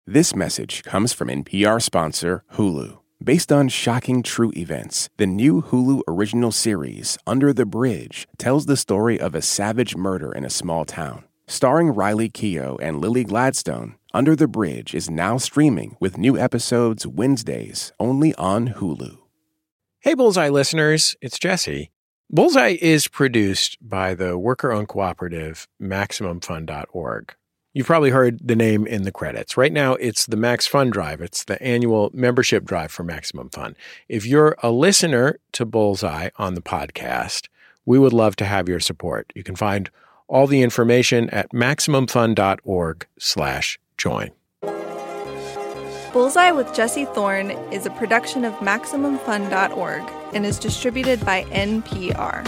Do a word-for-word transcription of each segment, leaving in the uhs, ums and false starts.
This message comes from N P R sponsor Hulu. Based on shocking true events, the new Hulu original series, Under the Bridge, tells the story of a savage murder in a small town. Starring Riley Keough and Lily Gladstone, Under the Bridge is now streaming with new episodes Wednesdays only on Hulu. Hey, Bullseye listeners, it's Jesse. Bullseye is produced by the worker-owned cooperative Maximum Fund dot org. You've probably heard the name in the credits. Right now, it's the Max Fund Drive. It's the annual membership drive for Maximum Fund. If you're a listener to Bullseye on the podcast, we would love to have your support. You can find all the information at Maximum Fund dot org slash join. Bullseye with Jesse Thorne is a production of Maximum Fund dot org and is distributed by N P R.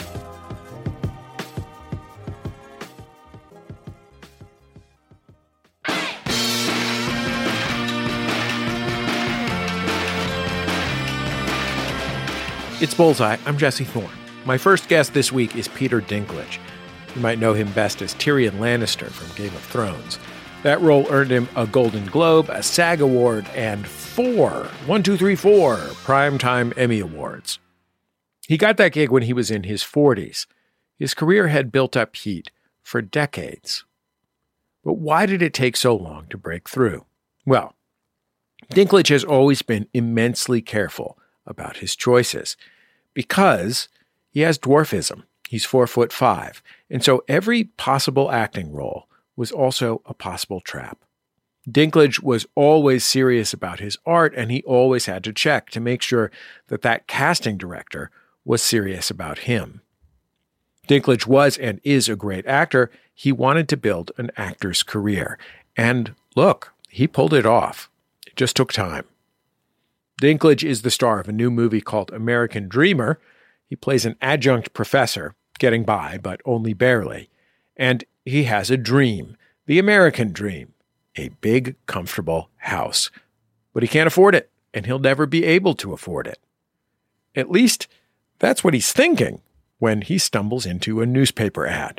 It's Bullseye. I'm Jesse Thorne. My first guest this week is Peter Dinklage. You might know him best as Tyrion Lannister from Game of Thrones. That role earned him a Golden Globe, a SAG Award, and four, one, two, three, four Primetime Emmy Awards. He got that gig when he was in his forties. His career had built up heat for decades. But why did it take so long to break through? Well, Dinklage has always been immensely careful about his choices because he has dwarfism. He's four foot five. And so every possible acting role was also a possible trap. Dinklage was always serious about his art, and he always had to check to make sure that that casting director was serious about him. Dinklage was and is a great actor. He wanted to build an actor's career. And look, he pulled it off. It just took time. Dinklage is the star of a new movie called American Dreamer. He plays an adjunct professor, getting by, but only barely. And he has a dream, the American dream, a big, comfortable house. But he can't afford it, and he'll never be able to afford it. At least, that's what he's thinking when he stumbles into a newspaper ad.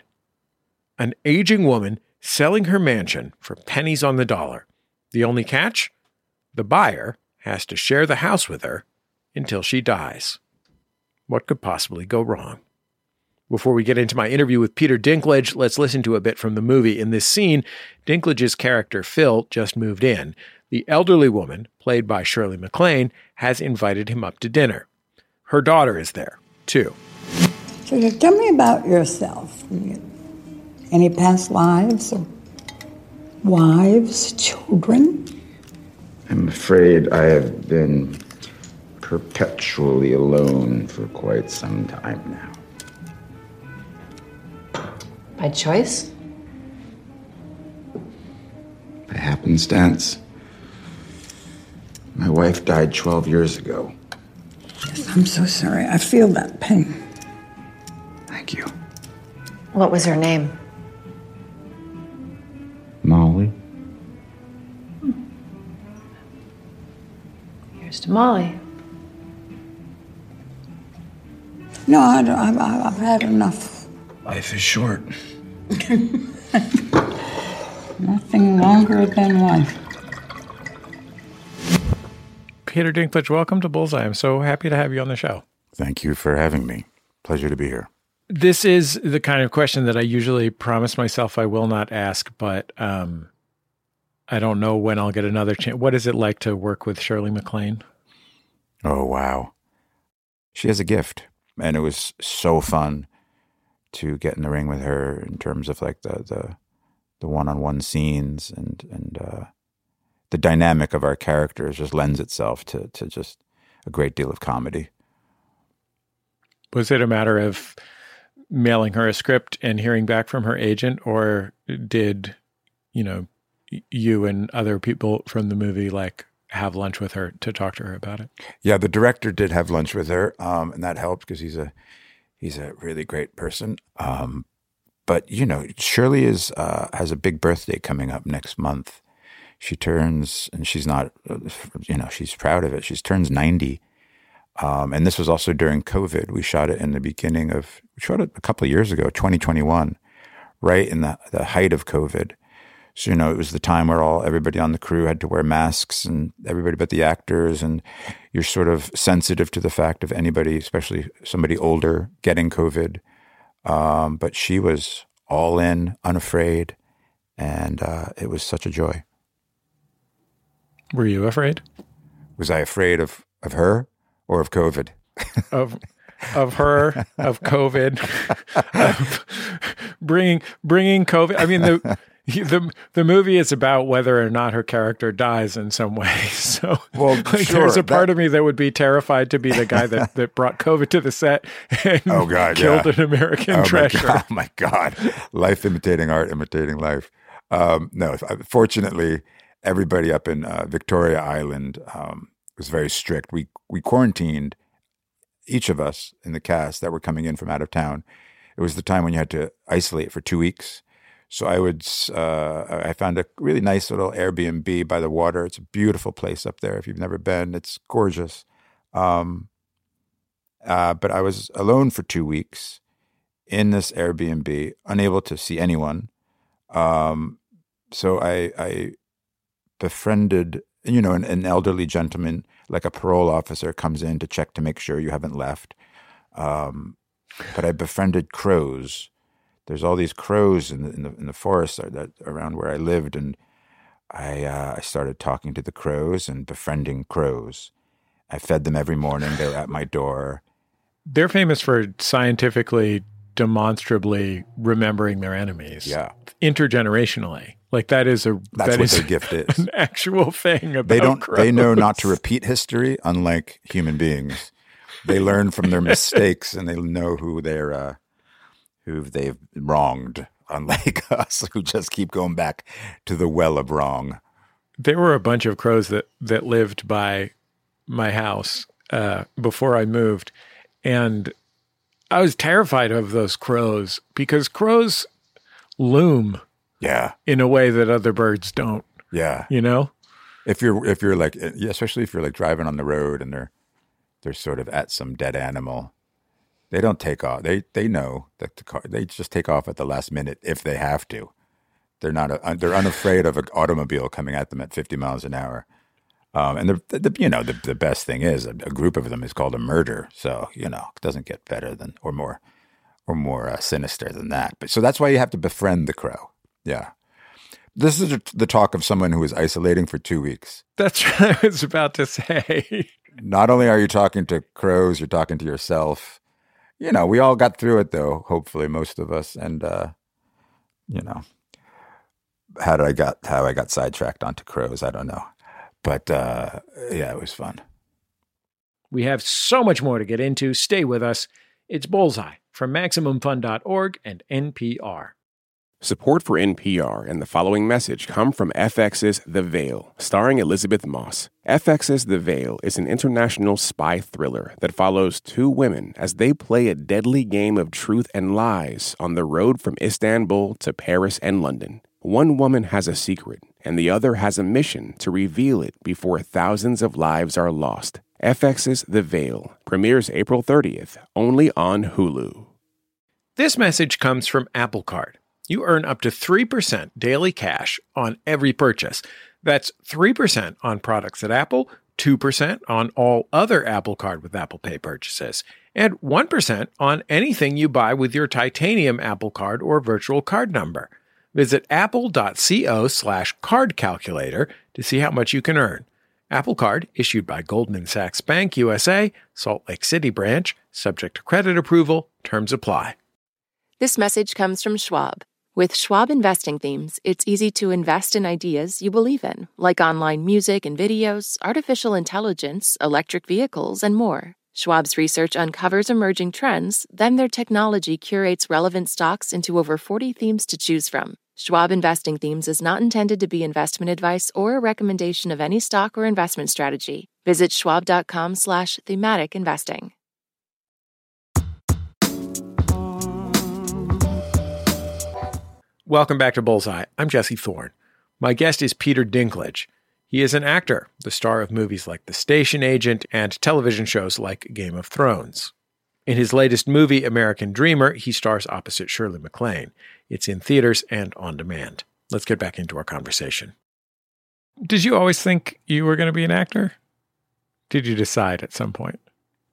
An aging woman selling her mansion for pennies on the dollar. The only catch? The buyer has to share the house with her until she dies. What could possibly go wrong? Before we get into my interview with Peter Dinklage, let's listen to a bit from the movie. In this scene, Dinklage's character, Phil, just moved in. The elderly woman, played by Shirley MacLaine, has invited him up to dinner. Her daughter is there, too. So tell me about yourself. Any past lives or wives, children? I'm afraid I have been perpetually alone for quite some time now. By choice? By happenstance. My wife died twelve years ago. Yes, I'm so sorry. I feel that pain. Thank you. What was her name? Molly. Here's to Molly. No, I don't, I've, I've had enough. Life is short. Nothing longer than life. Peter Dinklage, welcome to Bullseye. I'm so happy to have you on the show. Thank you for having me. Pleasure to be here. This is the kind of question that I usually promise myself I will not ask, but um, I don't know when I'll get another chance. What is it like to work with Shirley MacLaine? Oh, wow. She has a gift, and it was so fun to get in the ring with her in terms of like the the, the one-on-one scenes and and uh, the dynamic of our characters just lends itself to to just a great deal of comedy. Was it a matter of mailing her a script and hearing back from her agent, or did, you know, you and other people from the movie like have lunch with her to talk to her about it? Yeah, the director did have lunch with her, um, and that helped because he's a he's a really great person. Um, but you know, Shirley is uh, has a big birthday coming up next month. She turns, and she's not, you know, she's proud of it. She turns ninety. Um, and this was also during COVID. We shot it in the beginning of, we shot it a couple of years ago, twenty twenty-one, right in the, the height of COVID. So, you know, it was the time where all everybody on the crew had to wear masks, and everybody but the actors, and you're sort of sensitive to the fact of anybody, especially somebody older, getting COVID. Um, but she was all in, unafraid, and uh, it was such a joy. Were you afraid? Was I afraid of, of her or of COVID? Of of her, of COVID, of bringing bringing COVID. I mean, the the the movie is about whether or not her character dies in some way. So, well, like, sure, there's a part that, of me that would be terrified to be the guy that, that brought COVID to the set and oh God, killed yeah. an American oh treasure. My God, oh my God, life imitating art, imitating life. Um, no, fortunately, everybody up in uh, Victoria Island um, was very strict. We we quarantined. Each of us in the cast that were coming in from out of town. It was the time when you had to isolate for two weeks. So I would, uh, I found a really nice little Airbnb by the water. It's a beautiful place up there. If you've never been, it's gorgeous. Um, uh, but I was alone for two weeks in this Airbnb, unable to see anyone. Um, so I, I befriended, you know, an, an elderly gentleman, like a parole officer, comes in to check to make sure you haven't left. Um, but I befriended crows. There's all these crows in the in the, in the forest that, around where I lived, and I uh, I started talking to the crows and befriending crows. I fed them every morning. They were at my door. They're famous for scientifically, demonstrably remembering their enemies. Yeah, intergenerationally. Like that is a that's that what is their gift is. An actual thing about they don't crows. They know not to repeat history, unlike human beings. They learn from their mistakes, and they know who they're uh, who they've wronged, unlike us, who just keep going back to the well of wrong. There were a bunch of crows that that lived by my house uh, before I moved, and I was terrified of those crows because crows loom. Yeah. In a way that other birds don't. Yeah. You know? If you're if you're like especially if you're like driving on the road and they're they're sort of at some dead animal, they don't take off. They they know that the car they just take off at the last minute if they have to. They're not a, they're unafraid of an automobile coming at them at fifty miles an hour. Um, and the, the you know the the best thing is a, a group of them is called a murder. So, you know, it doesn't get better than or more or more uh, sinister than that. But so that's why you have to befriend the crow. Yeah. This is the talk of someone who was isolating for two weeks. That's what I was about to say. Not only are you talking to crows, you're talking to yourself. You know, we all got through it, though, hopefully, most of us. And, uh, you know, how did I got, how I got sidetracked onto crows, I don't know. But, uh, yeah, it was fun. We have so much more to get into. Stay with us. It's Bullseye from Maximum Fun dot org and N P R. Support for N P R and the following message come from F X's The Veil, starring Elizabeth Moss. F X's The Veil is an international spy thriller that follows two women as they play a deadly game of truth and lies on the road from Istanbul to Paris and London. One woman has a secret, and the other has a mission to reveal it before thousands of lives are lost. F X's The Veil premieres April thirtieth, only on Hulu. This message comes from Apple Card. You earn up to three percent daily cash on every purchase. That's three percent on products at Apple, two percent on all other Apple Card with Apple Pay purchases, and one percent on anything you buy with your titanium Apple Card or virtual card number. Visit apple.co slash card calculator to see how much you can earn. Apple Card, issued by Goldman Sachs Bank U S A, Salt Lake City branch, subject to credit approval, terms apply. This message comes from Schwab. With Schwab Investing Themes, it's easy to invest in ideas you believe in, like online music and videos, artificial intelligence, electric vehicles, and more. Schwab's research uncovers emerging trends, then their technology curates relevant stocks into over forty themes to choose from. Schwab Investing Themes is not intended to be investment advice or a recommendation of any stock or investment strategy. Visit schwab.com slash thematic investing. Welcome back to Bullseye. I'm Jesse Thorne. My guest is Peter Dinklage. He is an actor, the star of movies like The Station Agent and television shows like Game of Thrones. In his latest movie, American Dreamer, he stars opposite Shirley MacLaine. It's in theaters and on demand. let's get back into our conversation. Did you always think you were going to be an actor? Did you decide at some point?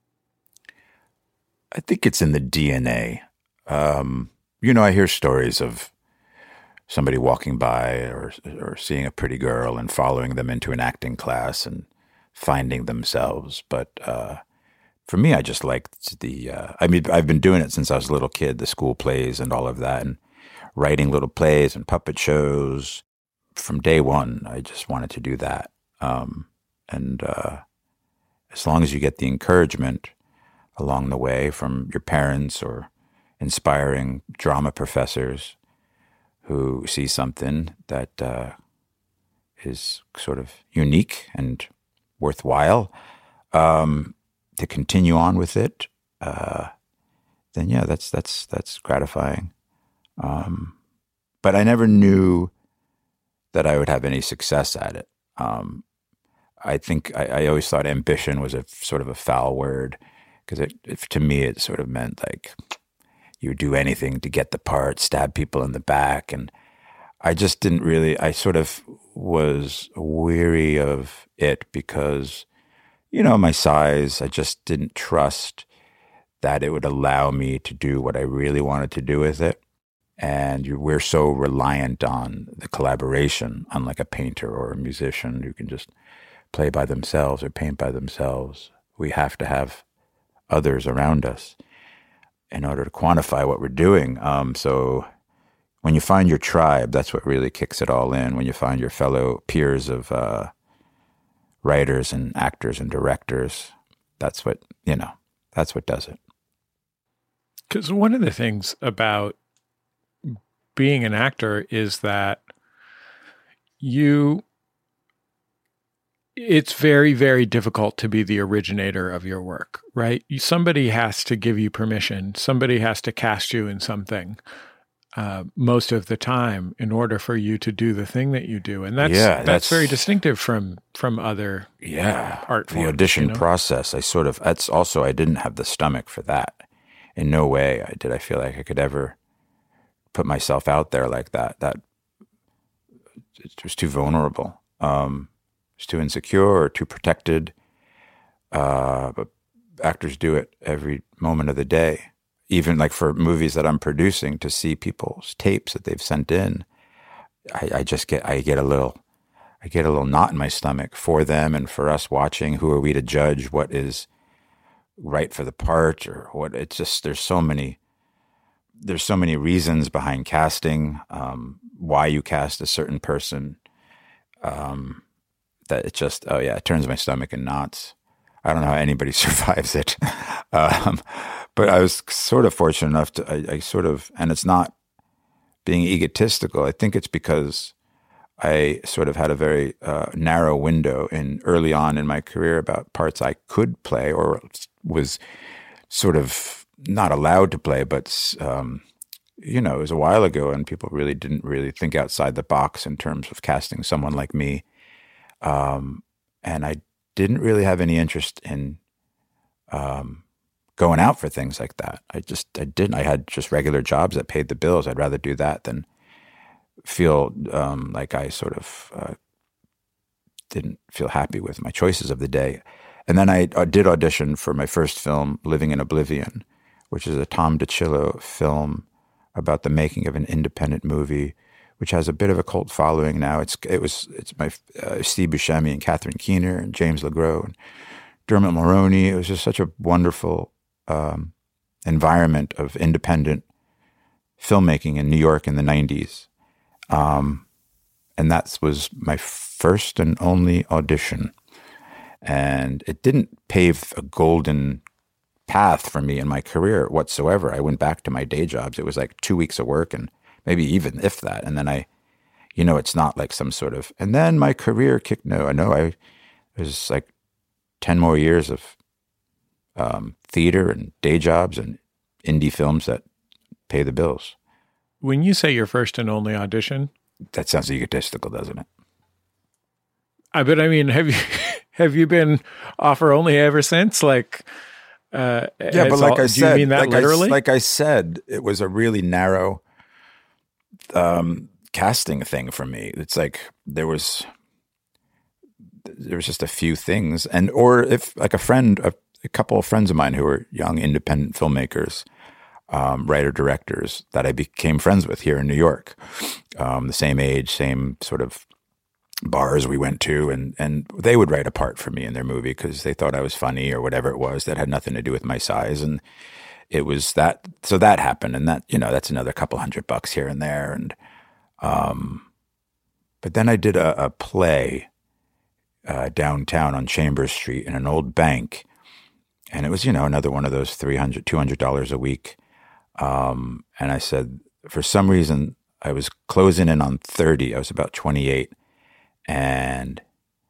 I think it's in the D N A. Um, you know, I hear stories of somebody walking by or or seeing a pretty girl and following them into an acting class and finding themselves. But uh, for me, I just liked the, uh, I mean, I've been doing it since I was a little kid, the school plays and all of that, and writing little plays and puppet shows. From day one, I just wanted to do that. Um, and uh, as long as you get the encouragement along the way from your parents or inspiring drama professors who see something that uh, is sort of unique and worthwhile, um, to continue on with it, uh, then yeah, that's that's that's gratifying. Um, but I never knew that I would have any success at it. Um, I think I, I always thought ambition was a sort of a foul word, because it, it, to me, it sort of meant like you would do anything to get the part, stab people in the back. And I just didn't really, I sort of was weary of it because, you know, my size, I just didn't trust that it would allow me to do what I really wanted to do with it. And you, we're so reliant on the collaboration, unlike a painter or a musician who can just play by themselves or paint by themselves. We have to have others around us in order to quantify what we're doing. Um, so when you find your tribe, that's what really kicks it all in. When you find your fellow peers of uh, writers and actors and directors, that's what, you know, that's what does it. Because one of the things about being an actor is that you, it's very, very difficult to be the originator of your work, right? You, somebody has to give you permission. Somebody has to cast you in something uh, most of the time in order for you to do the thing that you do. And that's yeah, that's, that's very distinctive from from other yeah, art forms. The audition you know? process, I sort of, that's also, I didn't have the stomach for that. In no way I, did I feel like I could ever put myself out there like that. That it was too vulnerable. Um, it was too insecure or too protected. Uh, but actors do it every moment of the day. Even like for movies that I'm producing, to see people's tapes that they've sent in, I, I just get I get a little I get a little knot in my stomach for them and for us watching. Who are we to judge what is right for the part or what? It's just there's so many. There's so many reasons behind casting, um, why you cast a certain person, um, that it just, oh yeah, it turns my stomach in knots. I don't know how anybody survives it. um, but I was sort of fortunate enough to, I, I sort of, and it's not being egotistical. I think it's because I sort of had a very uh, narrow window in early on in my career about parts I could play or was sort of not allowed to play, but, um, you know, it was a while ago and people really didn't really think outside the box in terms of casting someone like me. Um, and I didn't really have any interest in um, going out for things like that. I just, I didn't. I had just regular jobs that paid the bills. I'd rather do that than feel um, like I sort of uh, didn't feel happy with my choices of the day. And then I, I did audition for my first film, Living in Oblivion, which is a Tom DiCillo film about the making of an independent movie, which has a bit of a cult following now. It's it was it's my uh, Steve Buscemi and Catherine Keener and James LeGros and Dermot Mulroney. It was just such a wonderful um, environment of independent filmmaking in New York in the nineties, um, and that was my first and only audition. And it didn't pave a golden path for me in my career whatsoever. I went back to my day jobs. It was like two weeks of work and maybe even if that. And then I, you know, it's not like some sort of, and then my career kicked, no, I know I, it was like ten more years of um, theater and day jobs and indie films that pay the bills. When you say your first and only audition, that sounds egotistical, doesn't it? I but I mean, have you have you been offer only ever since? Like, uh, yeah, but like all, I do said, you mean that like literally? I, like I said, it was a really narrow um, casting thing for me. It's like there was there was just a few things, and or if like a friend, a, a couple of friends of mine who were young independent filmmakers, um, writer directors that I became friends with here in New York, um, the same age, same sort of bars we went to, and and they would write a part for me in their movie because they thought I was funny or whatever it was that had nothing to do with my size, and it was that. So that happened, and that, you know, that's another couple hundred bucks here and there, and um, but then I did a, a play uh, downtown on Chambers Street in an old bank, and it was, you know, another one of those three hundred, two hundred dollars a week, um, and I said, for some reason I was closing in on thirty. I was about twenty-eight. And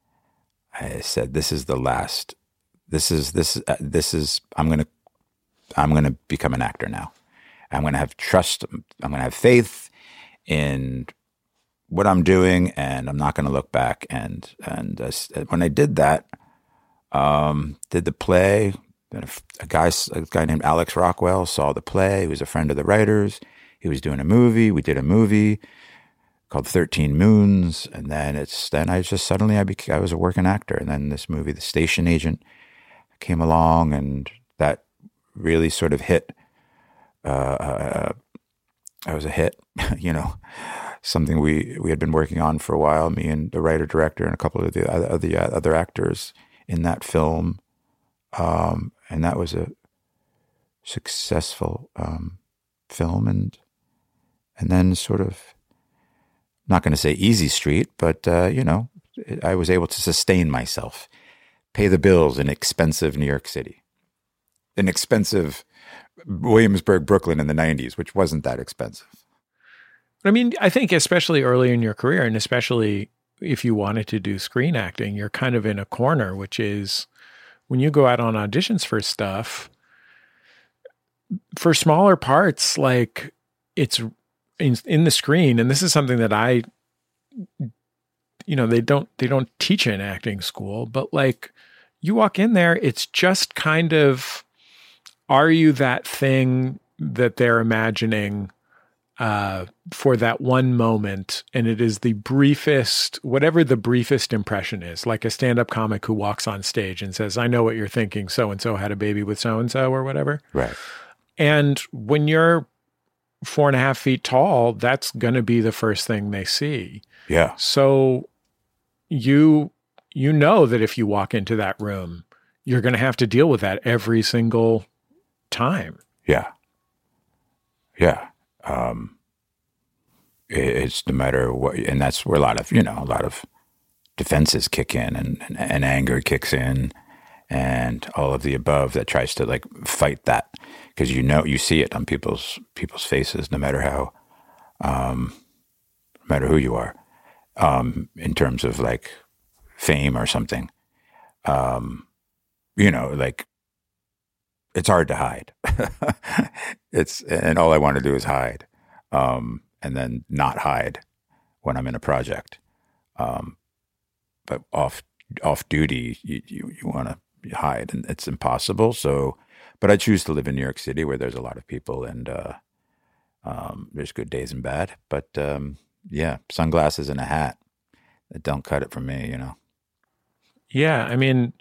I said, "This is the last. This is this. Uh, this is. I'm gonna. I'm gonna become an actor now. I'm gonna have trust. I'm gonna have faith in what I'm doing, and I'm not gonna look back." And and uh, when I did that, um, did the play. A, a guy, a guy named Alex Rockwell saw the play. He was a friend of the writers. He was doing a movie. We did a movie called thirteen Moons, and then it's then I just suddenly I became I was a working actor, and then this movie, The Station Agent, came along, and that really sort of hit. Uh, uh, I was a hit, you know, something we we had been working on for a while. Me and the writer director and a couple of the other the other actors in that film, um, and that was a successful um, film, and and then sort of. Not going to say easy street, but, uh, you know, I was able to sustain myself, pay the bills in expensive New York City, in expensive Williamsburg, Brooklyn in the nineties, which wasn't that expensive. I mean, I think especially early in your career, and especially if you wanted to do screen acting, you're kind of in a corner, which is when you go out on auditions for stuff, for smaller parts, like it's In, in the screen, and this is something that I, you know, they don't they don't teach in acting school, but like you walk in there, it's just kind of, are you that thing that they're imagining uh, for that one moment? And it is the briefest, whatever the briefest impression is, like a stand-up comic who walks on stage and says, "I know what you're thinking, so-and-so had a baby with so-and-so," or whatever. Right. And when you're four and a half feet tall, that's going to be the first thing they see. Yeah. So you, you know that if you walk into that room, you're going to have to deal with that every single time. Yeah. Yeah. Um, it, it's no matter what, and that's where a lot of, you know, a lot of defenses kick in, and, and, and anger kicks in, and all of the above that tries to like fight that. Because you know, you see it on people's people's faces, no matter how, um, no matter who you are, um, in terms of like fame or something, um, you know, like it's hard to hide. It's and all I want to do is hide, um, and then not hide when I'm in a project. Um, but off off duty, you you, you want to hide, and it's impossible. So. But I choose to live in New York City, where there's a lot of people, and uh, um, there's good days and bad. But um, yeah, sunglasses and a hat, that don't cut it for me, you know. Yeah, I mean,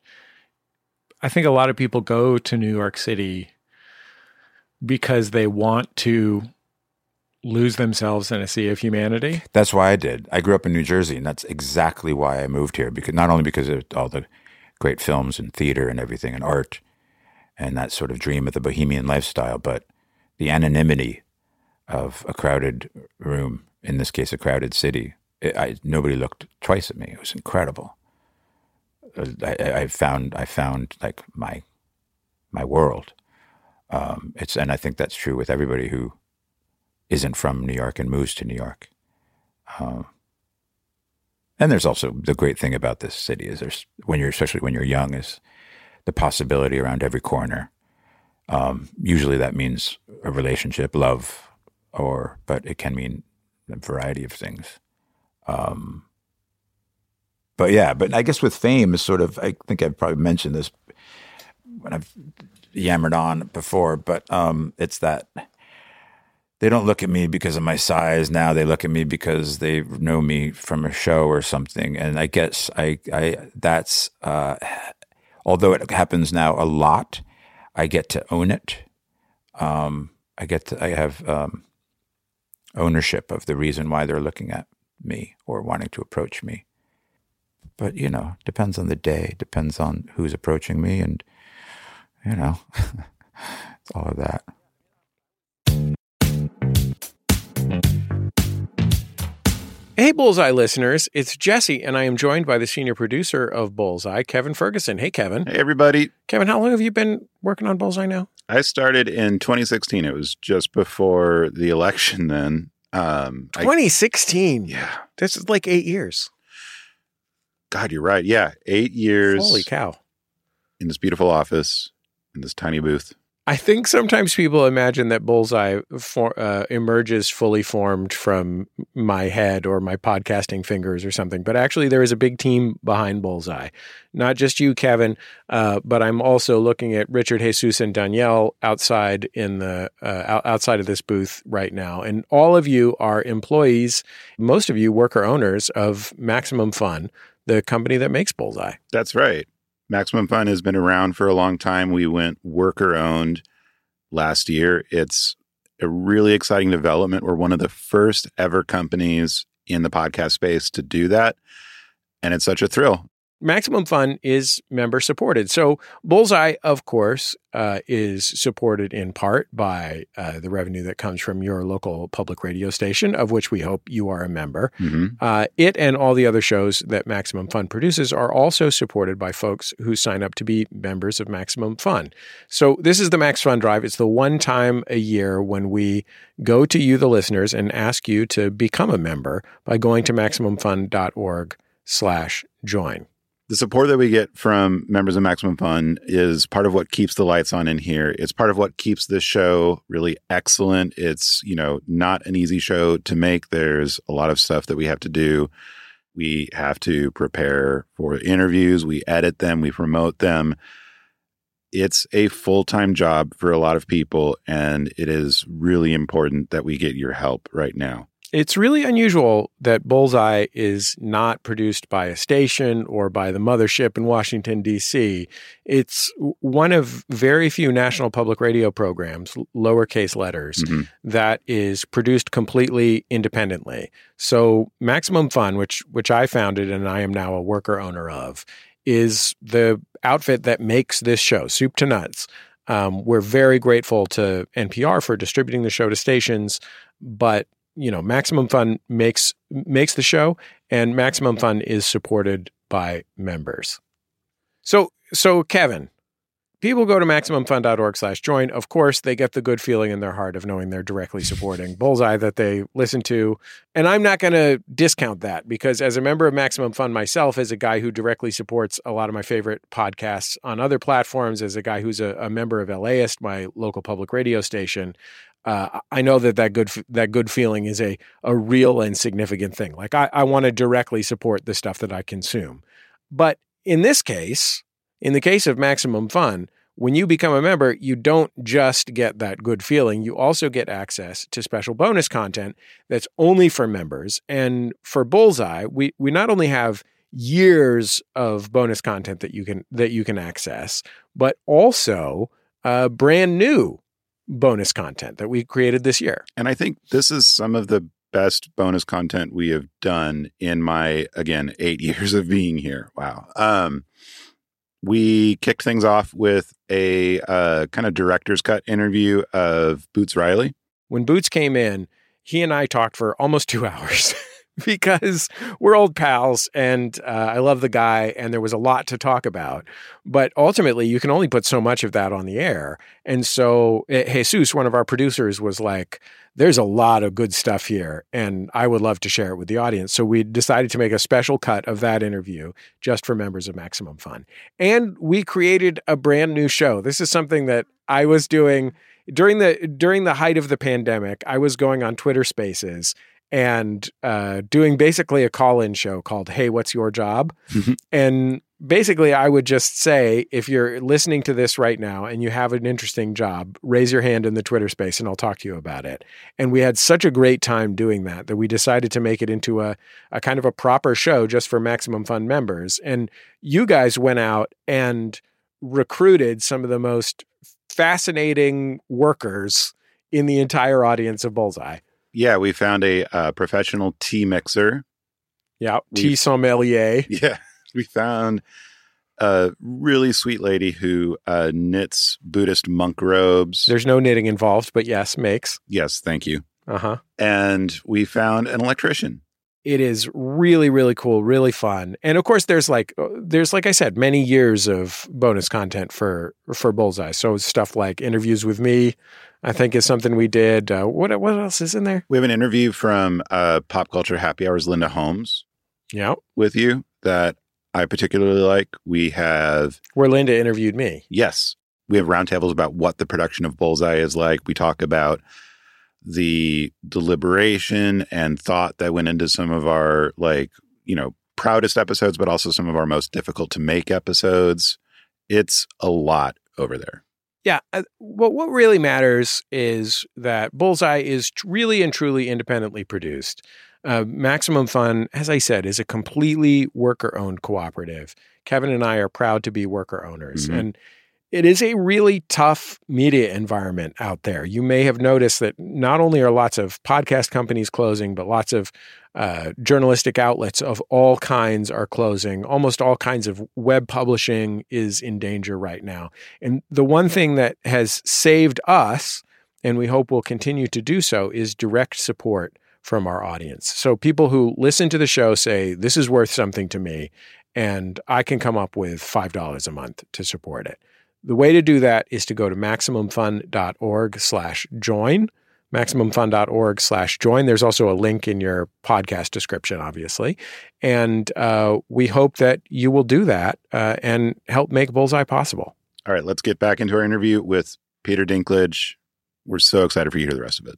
I think a lot of people go to New York City because they want to lose themselves in a sea of humanity. That's why I did. I grew up in New Jersey, and that's exactly why I moved here. Because not only because of all the great films and theater and everything and art, and that sort of dream of the bohemian lifestyle, but the anonymity of a crowded room, in this case, a crowded city. It, I, nobody looked twice at me. It was incredible. I, I found, I found like my, my world. Um, it's, and I think that's true with everybody who isn't from New York and moves to New York. Um, and there's also the great thing about this city is there's, when you're, especially when you're young, is the possibility around every corner. Um, usually that means a relationship, love, or, but it can mean a variety of things. Um, but yeah, but I guess with fame is sort of, I think I've probably mentioned this when I've yammered on before, but um, it's that they don't look at me because of my size now. They look at me because they know me from a show or something. And I guess I, I that's, uh, although it happens now a lot, I get to own it. Um, I get to, I have um, ownership of the reason why they're looking at me or wanting to approach me. But, you know, depends on the day, depends on who's approaching me, and, you know, it's all of that. Hey, Bullseye listeners, it's Jesse, and I am joined by the senior producer of Bullseye, Kevin Ferguson. Hey, Kevin. Hey, everybody. Kevin, how long have you been working on Bullseye now? I started in twenty sixteen. It was just before the election then. Um, twenty sixteen? I, yeah. This is like eight years. God, you're right. Yeah, eight years. Holy cow. In this beautiful office, in this tiny booth. I think sometimes people imagine that Bullseye for, uh, emerges fully formed from my head or my podcasting fingers or something, but actually there is a big team behind Bullseye. Not just you, Kevin, uh, but I'm also looking at Richard, Jesus, and Danielle outside in the uh, outside of this booth right now, and all of you are employees. Most of you worker owners of Maximum Fun, the company that makes Bullseye. That's right. Maximum Fun has been around for a long time. We went worker owned last year. It's a really exciting development. We're one of the first ever companies in the podcast space to do that. And it's such a thrill. Maximum Fun is member supported. So Bullseye, of course, uh, is supported in part by uh, the revenue that comes from your local public radio station, of which we hope you are a member. Mm-hmm. Uh, it and all the other shows that Maximum Fun produces are also supported by folks who sign up to be members of Maximum Fun. So this is the Max Fun Drive. It's the one time a year when we go to you, the listeners, and ask you to become a member by going to MaximumFun.org slash join. The support that we get from members of Maximum Fun is part of what keeps the lights on in here. It's part of what keeps this show really excellent. It's, you know, not an easy show to make. There's a lot of stuff that we have to do. We have to prepare for interviews. We edit them. We promote them. It's a full-time job for a lot of people, and it is really important that we get your help right now. It's really unusual that Bullseye is not produced by a station or by the mothership in Washington, D C. It's one of very few national public radio programs, lowercase letters, mm-hmm. that is produced completely independently. So Maximum Fun, which which I founded and I am now a worker owner of, is the outfit that makes this show, soup to nuts. Um, we're very grateful to N P R for distributing the show to stations, but you know, Maximum Fun makes makes the show, and Maximum Fun is supported by members. So, so Kevin, people go to MaximumFun.org slash join. Of course, they get the good feeling in their heart of knowing they're directly supporting Bullseye that they listen to. And I'm not going to discount that because as a member of Maximum Fun myself, as a guy who directly supports a lot of my favorite podcasts on other platforms, as a guy who's a, a member of LAist, my local public radio station, Uh, I know that that good that good feeling is a a real and significant thing. Like I, I want to directly support the stuff that I consume. But in this case, in the case of Maximum Fun, when you become a member, you don't just get that good feeling. You also get access to special bonus content that's only for members. And for Bullseye, we we not only have years of bonus content that you can that you can access, but also uh, brand new bonus content that we created this year. And I think this is some of the best bonus content we have done in my, again, eight years of being here. Wow. Um, we kicked things off with a uh, kind of director's cut interview of Boots Riley. When Boots came in, he and I talked for almost two hours. Because we're old pals and uh, I love the guy and there was a lot to talk about. But ultimately, you can only put so much of that on the air. And so Jesus, one of our producers, was like, there's a lot of good stuff here and I would love to share it with the audience. So we decided to make a special cut of that interview just for members of Maximum Fun. And we created a brand new show. This is something that I was doing during the during the height of the pandemic. I was going on Twitter Spaces and uh, doing basically a call-in show called Hey, What's Your Job? Mm-hmm. And basically, I would just say, if you're listening to this right now and you have an interesting job, raise your hand in the Twitter space and I'll talk to you about it. And we had such a great time doing that that we decided to make it into a, a kind of a proper show just for Maximum Fun members. And you guys went out and recruited some of the most fascinating workers in the entire audience of Bullseye. Yeah, we found a uh, professional tea mixer. Yeah, tea sommelier. Yeah. We found a really sweet lady who uh, knits Buddhist monk robes. There's no knitting involved, but yes, makes. Yes, thank you. Uh-huh. And we found an electrician. It is really, really cool, really fun. And of course, there's like, there's like I said, many years of bonus content for for Bullseye. So stuff like interviews with me, I think is something we did. Uh, what what else is in there? We have an interview from uh, Pop Culture Happy Hour's Linda Holmes. Yeah. With you that I particularly like. We have... Where Linda interviewed me. Yes. We have roundtables about what the production of Bullseye is like. We talk about the deliberation and thought that went into some of our, like, you know, proudest episodes, but also some of our most difficult to make episodes. It's a lot over there. Yeah. Uh, well, what really matters is that Bullseye is really and truly independently produced. Uh, Maximum Fun, as I said, is a completely worker-owned cooperative. Kevin and I are proud to be worker owners. Mm-hmm. And it is a really tough media environment out there. You may have noticed that not only are lots of podcast companies closing, but lots of uh, journalistic outlets of all kinds are closing. Almost all kinds of web publishing is in danger right now. And the one thing that has saved us, and we hope will continue to do so, is direct support from our audience. So people who listen to the show say, this is worth something to me, and I can come up with five dollars a month to support it. The way to do that is to go to MaximumFun.org slash join, MaximumFun.org slash join. There's also a link in your podcast description, obviously. And uh, we hope that you will do that uh, and help make Bullseye possible. All right, let's get back into our interview with Peter Dinklage. We're so excited for you to hear the rest of it.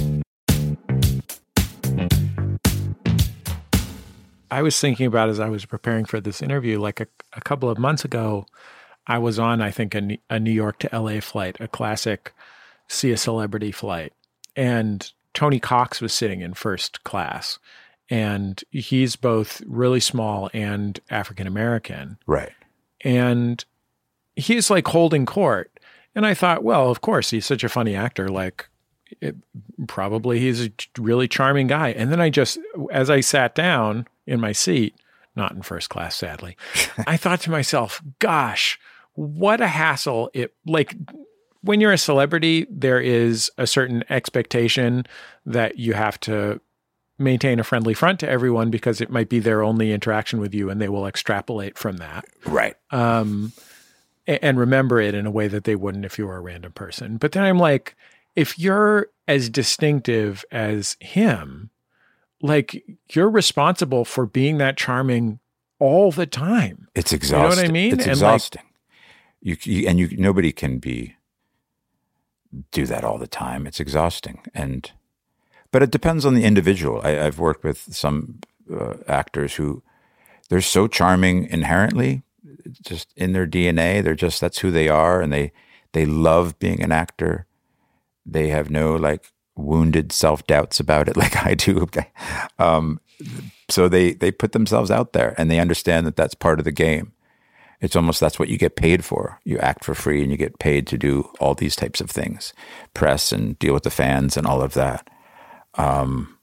I was thinking about as I was preparing for this interview, like a, a couple of months ago, I was on, I think, a, a New York to L A flight, a classic see a celebrity flight. And Tony Cox was sitting in first class. And he's both really small and African-American. Right. And he's like holding court. And I thought, well, of course, he's such a funny actor. Like, it, probably he's a really charming guy. And then I just, as I sat down in my seat, not in first class, sadly, I thought to myself, gosh, what a hassle. It like when you're a celebrity, there is a certain expectation that you have to maintain a friendly front to everyone because it might be their only interaction with you and they will extrapolate from that. Right. Um, and remember it in a way that they wouldn't if you were a random person. But then I'm like, if you're as distinctive as him, like you're responsible for being that charming all the time. It's exhausting. You know what I mean? It's and exhausting. Like, you, you and you nobody can be do that all the time. It's exhausting. And but it depends on the individual. I, I've worked with some uh, actors who they're so charming inherently, just in their D N A. They're just that's who they are, and they they love being an actor. They have no like wounded self-doubts about it like I do. Um, so they, they put themselves out there and they understand that that's part of the game. It's almost, that's what you get paid for. You act for free and you get paid to do all these types of things, press and deal with the fans and all of that. Um,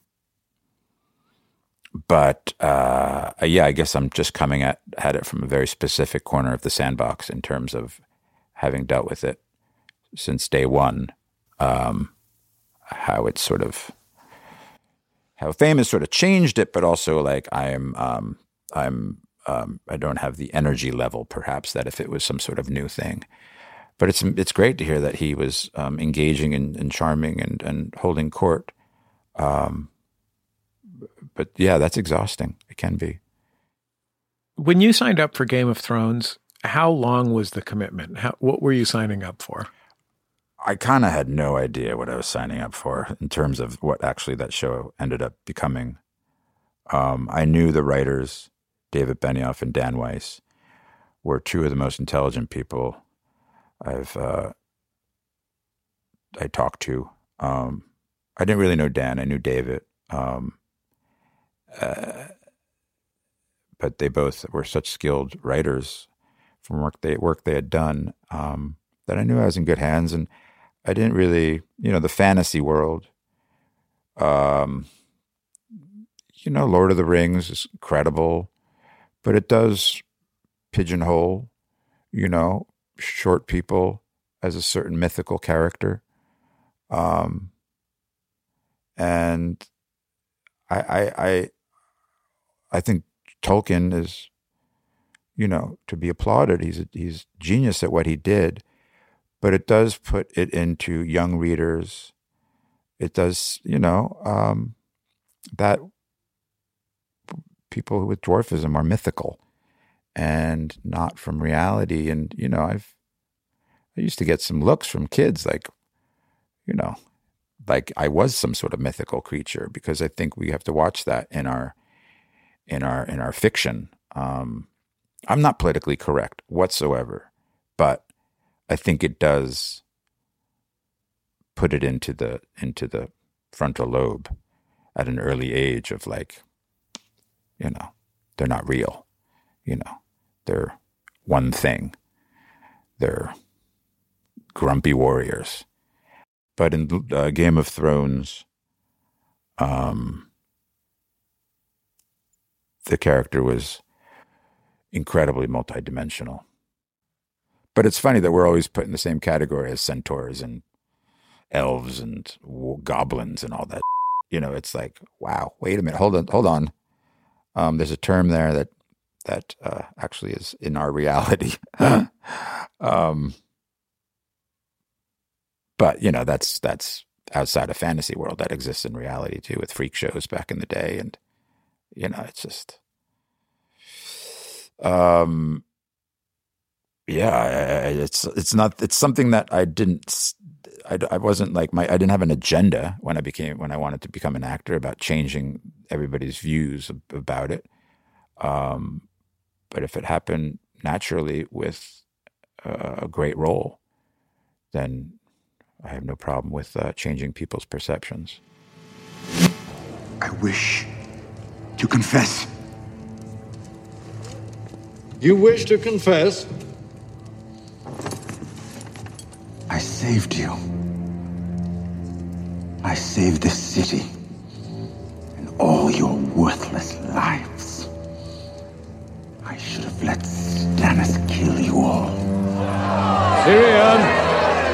but uh, yeah, I guess I'm just coming at, at it from a very specific corner of the sandbox in terms of having dealt with it since day one. Um, how it's sort of, how fame has sort of changed it, but also like I'm, um, I'm, um, I don't have the energy level perhaps that if it was some sort of new thing, but it's, it's great to hear that he was, um, engaging and, and charming and, and holding court. Um, but yeah, that's exhausting. It can be. When you signed up for Game of Thrones, how long was the commitment? How, what were you signing up for? I kind of had no idea what I was signing up for in terms of what actually that show ended up becoming. Um, I knew the writers, David Benioff and Dan Weiss. were two of the most intelligent people I've uh, I talked to. Um, I didn't really know Dan. I knew David. Um, uh, but they both were such skilled writers from work they work they had done um, that I knew I was in good hands. And I didn't really, you know, the fantasy world. Um, you know, Lord of the Rings is incredible, but it does pigeonhole, you know, short people as a certain mythical character. Um, and I, I, I, I think Tolkien is, you know, to be applauded. He's a, he's genius at what he did, but it does put it into young readers. It does, you know, um, that people with dwarfism are mythical and not from reality. And, you know, I've, I used to get some looks from kids like, you know, like I was some sort of mythical creature, because I think we have to watch that in our, in our, in our fiction. Um, I'm not politically correct whatsoever, but I think it does put it into the, into the frontal lobe at an early age of like, you know, they're not real, you know, they're one thing. They're grumpy warriors. But in uh, Game of Thrones, um, the character was incredibly multidimensional. But it's funny that we're always put in the same category as centaurs and elves and goblins and all that. You know, it's like, wow, wait a minute, hold on, hold on. Um, there's a term there that that uh, actually is in our reality. um, but you know, that's that's outside of fantasy world. That exists in reality too, with freak shows back in the day, and you know, it's just, um, yeah, it's it's not it's something that I didn't. I, I wasn't like my I didn't have an agenda when I became when I wanted to become an actor about changing everybody's views about it. Um, but if it happened naturally with uh, a great role, then I have no problem with uh, changing people's perceptions. I wish to confess. You wish to confess? I saved you. I saved this city and all your worthless lives. I should have let Stannis kill you all. Tyrion!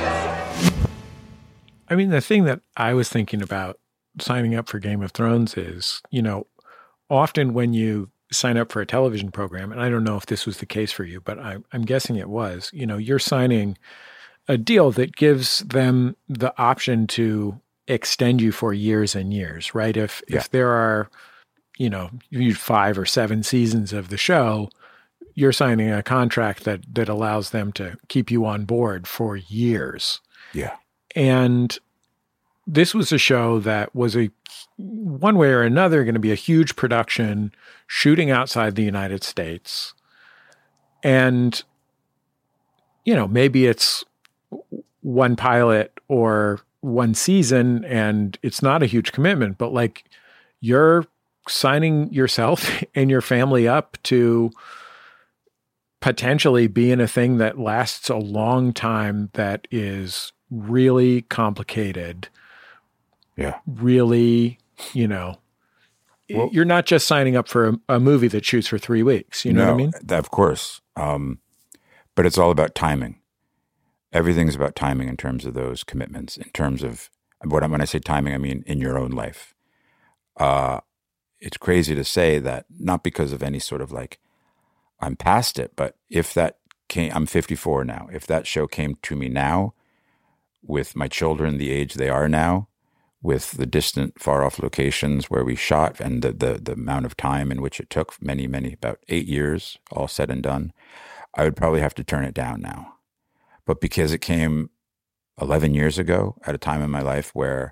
I mean, the thing that I was thinking about signing up for Game of Thrones is, you know, often when you sign up for a television program, and I don't know if this was the case for you, but I, I'm guessing it was, you know, you're signing a deal that gives them the option to extend you for years and years, right? If yeah. if there are, you know, five or seven seasons of the show, you're signing a contract that that allows them to keep you on board for years. Yeah. And this was a show that was a one way or another going to be a huge production, shooting outside the United States. And, you know, maybe it's one pilot or one season and it's not a huge commitment, but like you're signing yourself and your family up to potentially be in a thing that lasts a long time, that is really complicated. Yeah. Really, you know, well, you're not just signing up for a, a movie that shoots for three weeks. You know no, what I mean? Of course. Um, but it's all about timing. Everything's about timing in terms of those commitments, in terms of what I'm, when I say timing, I mean in your own life. Uh, it's crazy to say that, not because of any sort of like, I'm past it, but if that came, I'm fifty-four now. If that show came to me now, with my children the age they are now, with the distant, far-off locations where we shot and the, the, the amount of time in which it took, many, many, about eight years, all said and done, I would probably have to turn it down now. But because it came eleven years ago, at a time in my life where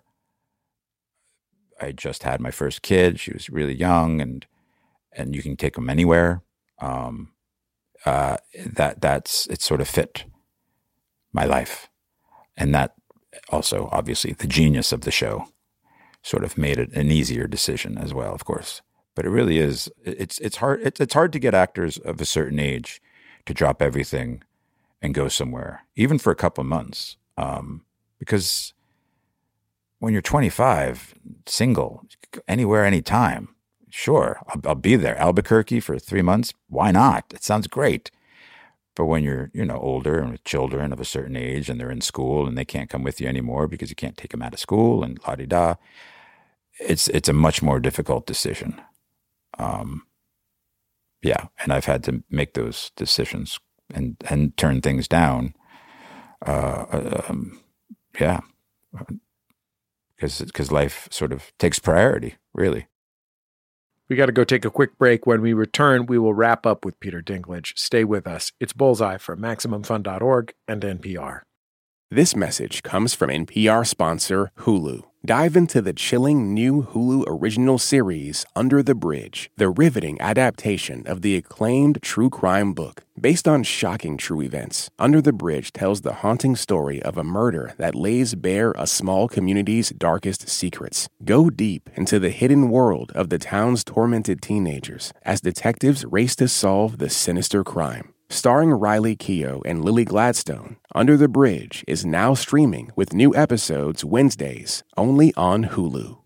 I just had my first kid, she was really young, and and you can take them anywhere. Um, uh, that that's it sort of fit my life. And that also, obviously, the genius of the show sort of made it an easier decision as well, of course. But it really is, it's it's hard it's, it's hard to get actors of a certain age to drop everything and go somewhere, even for a couple of months. Um, because when you're twenty-five, single, anywhere, anytime, sure, I'll, I'll be there. Albuquerque for three months, why not? It sounds great. But when you're, you know, older and with children of a certain age and they're in school and they can't come with you anymore because you can't take them out of school and la-di-da, it's it's a much more difficult decision. Um, yeah, and I've had to make those decisions and, and turn things down. Uh, um, yeah, because because life sort of takes priority, really. We got to go take a quick break. When we return, we will wrap up with Peter Dinklage. Stay with us. It's Bullseye from Maximum Fun dot org and N P R. This message comes from N P R sponsor Hulu. Dive into the chilling new Hulu original series, Under the Bridge, the riveting adaptation of the acclaimed true crime book. Based on shocking true events, Under the Bridge tells the haunting story of a murder that lays bare a small community's darkest secrets. Go deep into the hidden world of the town's tormented teenagers as detectives race to solve the sinister crime. Starring Riley Keough and Lily Gladstone, Under the Bridge is now streaming with new episodes Wednesdays, only on Hulu.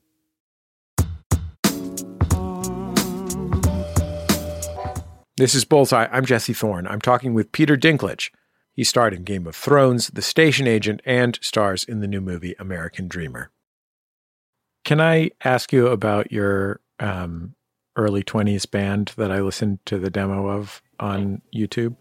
This is Bullseye. I'm Jesse Thorne. I'm talking with Peter Dinklage. He starred in Game of Thrones, The Station Agent, and stars in the new movie American Dreamer. Can I ask you about your um, early twenties band that I listened to the demo of on YouTube?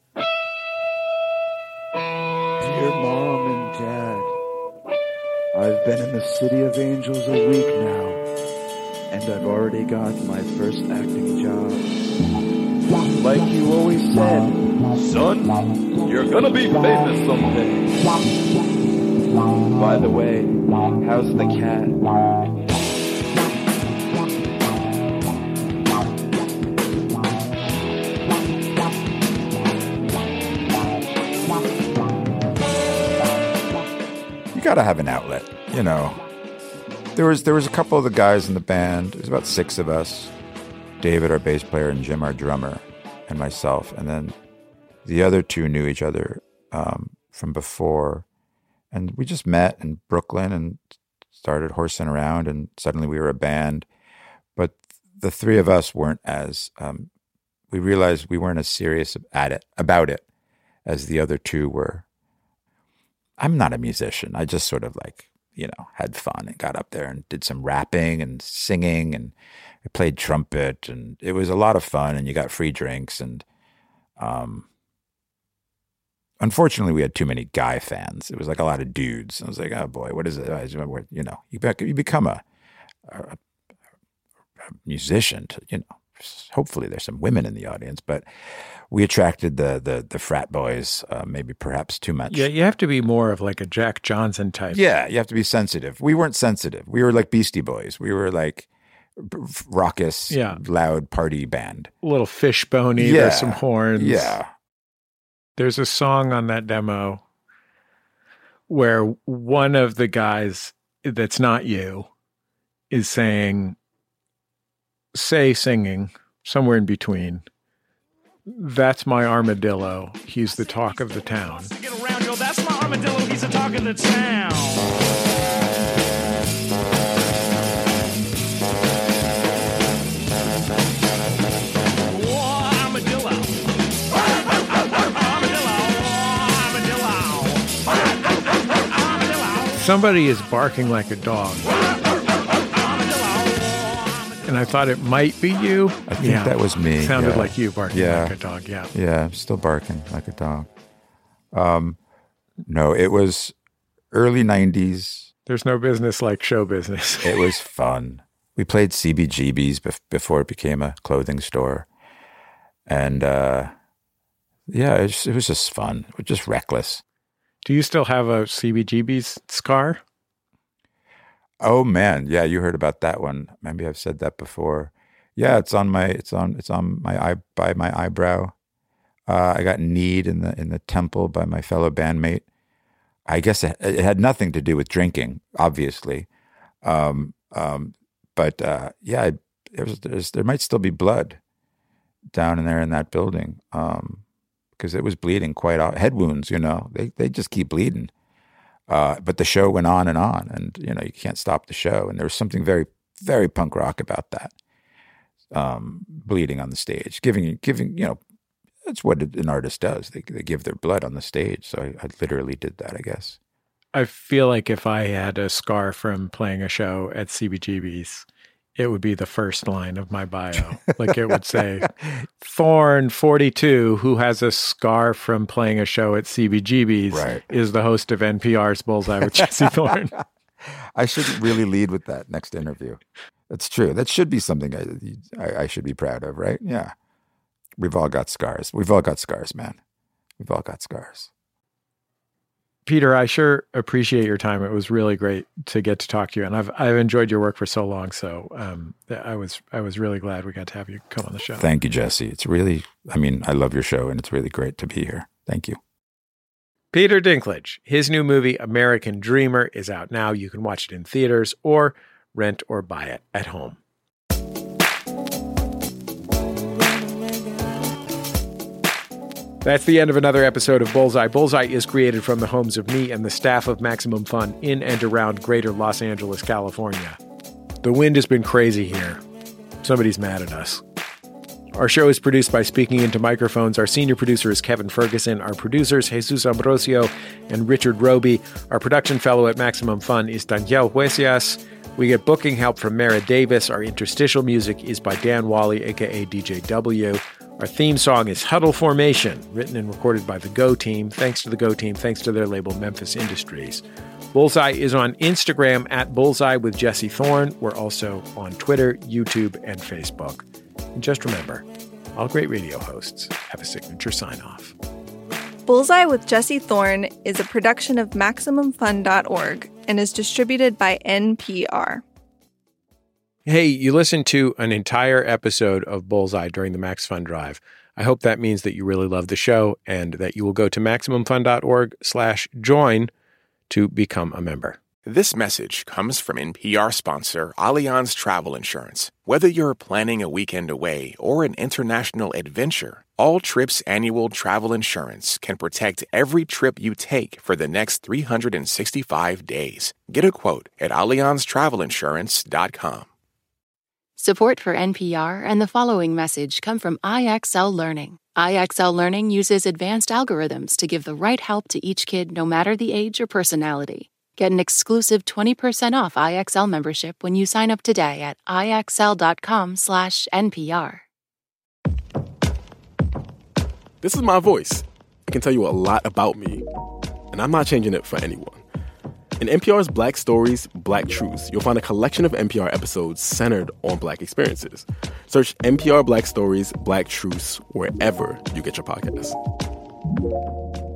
Dear Mom and Dad, I've been in the City of Angels a week now, and I've already got my first acting job. Like you always said, son, you're gonna be famous someday. By the way, how's the cat? You got to have an outlet, you know. There was there was a couple of the guys in the band. There was about six of us. David, our bass player, and Jim, our drummer, and myself. And then the other two knew each other um, from before. And we just met in Brooklyn and started horsing around, and suddenly we were a band. But the three of us weren't as, um, we realized we weren't as serious at it, about it as the other two were. I'm not a musician. I just sort of like, you know, had fun and got up there and did some rapping and singing, and I played trumpet, and it was a lot of fun, and you got free drinks. And um, unfortunately, we had too many guy fans. It was like a lot of dudes. I was like, oh boy, what is it? You know, you, you become a, a, a musician to, you know, hopefully there's some women in the audience, but we attracted the the, the frat boys, uh, maybe perhaps too much. Yeah, you have to be more of like a Jack Johnson type. Yeah, you have to be sensitive. We weren't sensitive. We were like Beastie Boys. We were like raucous, yeah. loud party band. A little fishbony. Yeah. There's some horns. Yeah. There's a song on that demo where one of the guys that's not you is saying, say singing, somewhere in between, that's my armadillo. He's the talk of the town. Get around, yo, that's my armadillo. He's the talk of the town. Somebody is barking like a dog. And I thought it might be you. I think yeah. that was me. It sounded yeah. like you barking yeah. like a dog, yeah. Yeah, I'm still barking like a dog. Um, no, it was early nineties. There's no business like show business. It was fun. We played C B G B's bef- before it became a clothing store. And uh, yeah, it was, just, it was just fun. It was just reckless. Do you still have a C B G B's scar? Oh man, yeah, you heard about that one. Maybe I've said that before. Yeah, it's on my, it's on, it's on my eye, by my eyebrow. Uh, I got kneed in the in the temple by my fellow bandmate. I guess it, it had nothing to do with drinking, obviously. Um, um, but uh, yeah, I, there, was, there's, there might still be blood down in there in that building because um, it was bleeding quite out. Head wounds, you know, they they just keep bleeding. Uh, but the show went on and on, and you know you can't stop the show. And there was something very, very punk rock about that. Um, bleeding on the stage, giving giving you know. That's what an artist does. They they give their blood on the stage. So I, I literally did that, I guess. I feel like if I had a scar from playing a show at C B G B's, it would be the first line of my bio. Like it would say, Thorne, forty-two, who has a scar from playing a show at C B G B's, right, is the host of N P R's Bullseye with Jesse Thorne. I should really lead with that next interview. That's true. That should be something I, I, I should be proud of, right? Yeah. We've all got scars. We've all got scars, man. We've all got scars. Peter, I sure appreciate your time. It was really great to get to talk to you, and I've I've enjoyed your work for so long. So um, I was I was really glad we got to have you come on the show. Thank you, Jesse. It's really, I mean, I love your show, and it's really great to be here. Thank you. Peter Dinklage. His new movie, American Dreamer, is out now. You can watch it in theaters or rent or buy it at home. That's the end of another episode of Bullseye. Bullseye is created from the homes of me and the staff of Maximum Fun in and around greater Los Angeles, California. The wind has been crazy here. Somebody's mad at us. Our show is produced by Speaking Into Microphones. Our senior producer is Kevin Ferguson. Our producers, Jesus Ambrosio and Richard Roby. Our production fellow at Maximum Fun is Danielle Huesias. We get booking help from Mara Davis. Our interstitial music is by Dan Wally, a k a. D J W. Our theme song is Huddle Formation, written and recorded by the Go Team. Thanks to the Go Team, thanks to their label Memphis Industries. Bullseye is on Instagram at Bullseye with Jesse Thorne. We're also on Twitter, YouTube, and Facebook. And just remember, all great radio hosts have a signature sign-off. Bullseye with Jesse Thorne is a production of Maximum Fun dot org and is distributed by N P R. Hey, you listened to an entire episode of Bullseye during the Max Fun Drive. I hope that means that you really love the show and that you will go to Maximum Fun dot org slash join to become a member. This message comes from N P R sponsor Allianz Travel Insurance. Whether you're planning a weekend away or an international adventure, All Trips annual travel insurance can protect every trip you take for the next three hundred sixty-five days. Get a quote at allianz travel insurance dot com. Support for N P R and the following message come from I X L Learning. I X L Learning uses advanced algorithms to give the right help to each kid no matter the age or personality. Get an exclusive twenty percent off I X L membership when you sign up today at ixl.com slash NPR. This is my voice. I can tell you a lot about me, and I'm not changing it for anyone. In N P R's Black Stories, Black Truths, you'll find a collection of N P R episodes centered on Black experiences. Search N P R Black Stories, Black Truths wherever you get your podcasts.